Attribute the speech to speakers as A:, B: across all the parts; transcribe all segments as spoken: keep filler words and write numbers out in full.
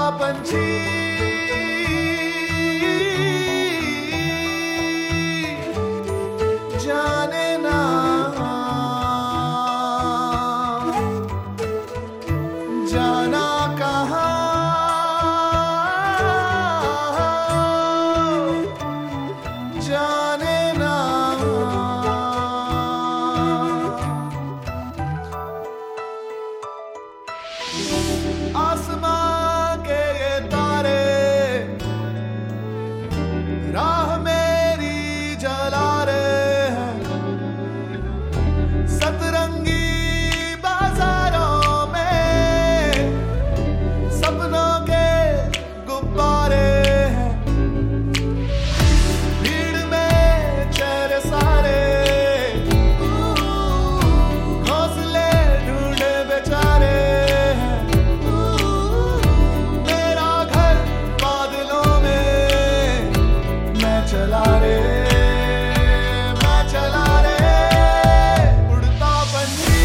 A: पंछी जाने ना जाना कहाँ जाने ना आसमां के ये तारे राह मेरी जला रहे हैं सतरंगी बाजारों में सपनों के गुब्बारे हैं भीड़ में चेहरे सारे घोंसले ढूंढे बेचारे चला रे मैं चला रे उड़ता पंछी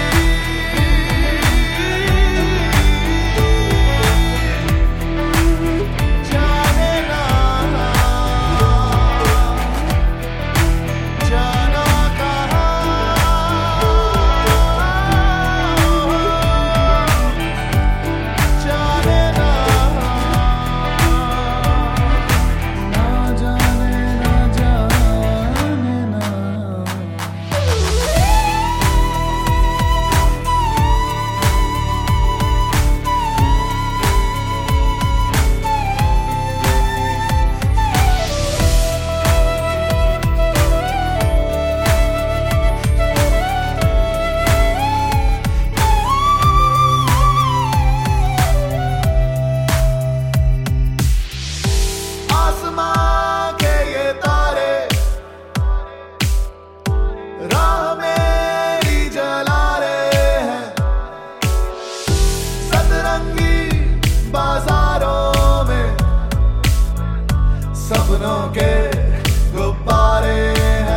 A: जाने ना जाना कहाँ जाने ना राह मेरी जला रहे हैं सतरंगी बाजारों में सपनों के गुब्बारे हैं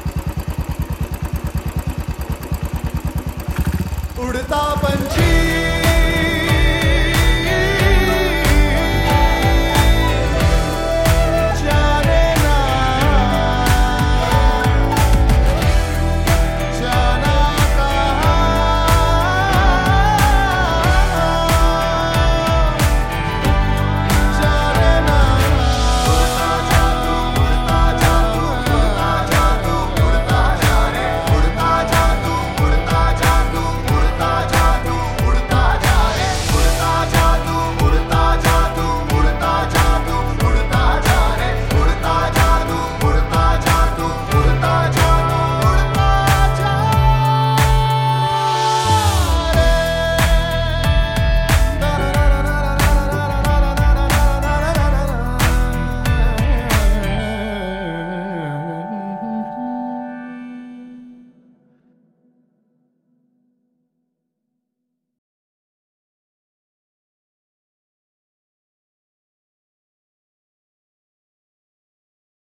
A: उड़ता पंछी।